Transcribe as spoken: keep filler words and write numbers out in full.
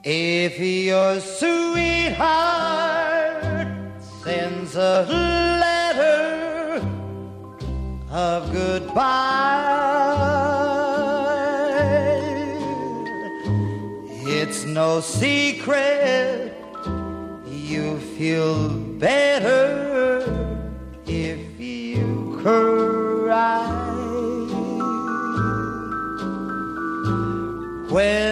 If your sweetheart sends a letter of goodbye, it's no secret you feel better if you cry. When